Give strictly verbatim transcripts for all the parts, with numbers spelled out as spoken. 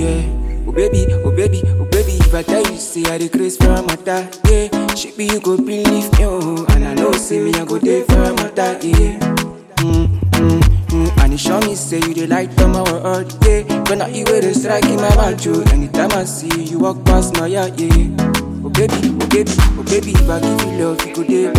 yeah. Oh baby, oh baby, oh baby, if I tell you, say I dey craze for a matter, yeah. Shape you go believe me, oh, and I know, say me I go there for a matter, yeah. Mm, mm, mm. And it show me, say you dey light on my world, yeah. When I hear the strike in my mind, Joe. Anytime I see you, you walk past my yard, yeah. Oh baby, oh baby, oh baby, if I give you love, you go there.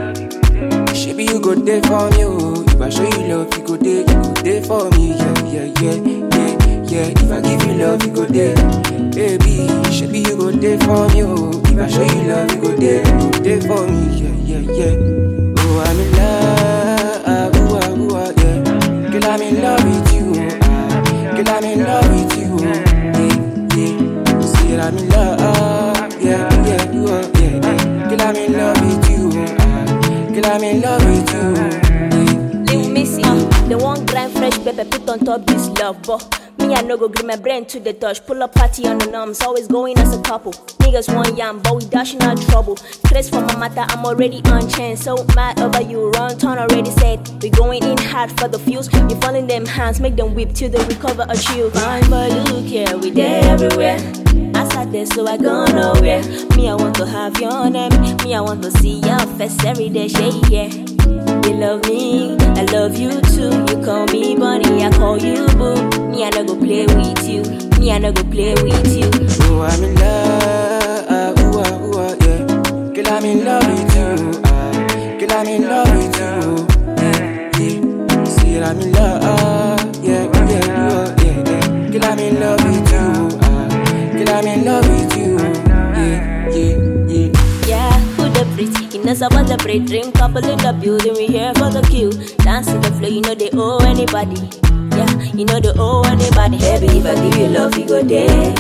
Shape you go there for me, oh. If I show you love, you go there, you go there for me, yeah, yeah, yeah, yeah, yeah. If I give you love, you go there, baby. Shape you go there for me, oh. If I show you love, you go there, you go there for me, yeah, yeah, yeah. Oh, I'm in love, ooh, ah, ooh, ah, yeah. Girl, I'm in love with you, ah. Girl, I'm in love with you, yeah, yeah. See, I'm in love, yeah, yeah, ooh, ah, yeah, yeah. Girl, I'm in love with you, ah. Girl, I'm in love with you, yeah. You miss it, uh, the one grind fresh pepper put on top this love, but me I no go green my brain to the touch. Pull up party on the numbs, always going as a couple. Niggas want yam, but we dashing out trouble. Stress for my matter, I'm already on chain. So mad over you, run turn already said. We going in hard for the fuse. You fall in them hands, make them whip till they recover a chill. Fine boy, look here, we there everywhere. I sat there, so I go nowhere. Me I want to have your name. Me I want to see your face every day, shake yeah. You love me, I love you too. You call me bunny, I call you boo. Me I no go play with you. Me I no go play with you. Oh, I'm in love, ooh, ah, ooh, ah, yeah. Girl, I'm in love with you, ah. Girl, I'm in love with you, yeah, yeah. See, I'm in love, yeah, yeah, ooh, ah, yeah, yeah. Girl, I'm in love with you, ah. Girl, I'm in love with you, yeah, yeah, yeah. Yeah, who the pretty? You know about the break, drink couple in the building. We here for the queue. Dance to the floor, you know they owe anybody. Yeah, you know they owe anybody. Baby, if I give you love, you go there.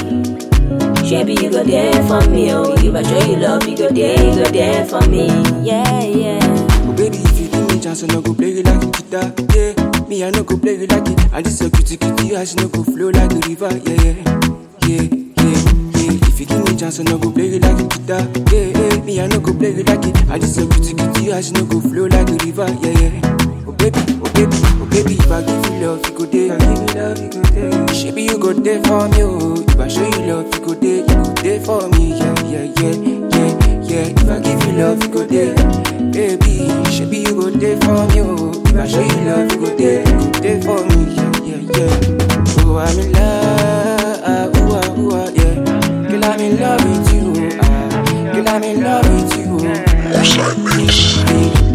Baby, you go there for me. Oh, if I show you love, you go there, you go there for me. Yeah, yeah. Oh baby, if you give me chance, I no go play you like a guitar, yeah. Me, I no go play you like it. And this a kitty kitty, I no go flow like a river, yeah, yeah, yeah, yeah. If you give me chance, I no go play you like a guitar, yeah, yeah. Me, I no go play you like it. And this a kitty kitty, I no go flow like a river, yeah, yeah. Oh baby, oh baby, oh baby, if I give you love, you go there. If I give you love, you go there. Baby, you go there for me, oh. If I show you love, you go there, you go there for me, yeah, yeah, yeah, yeah, yeah. If I give you love, you go there, baby. Baby, you go there for me, oh. If I show you love, you go there, you go there for me, yeah, yeah, yeah. Oh, I'm in love, ooh, ah, ooh, ah, yeah. Girl, I'm in love with you, ah. Girl, I'm in love with you, ah.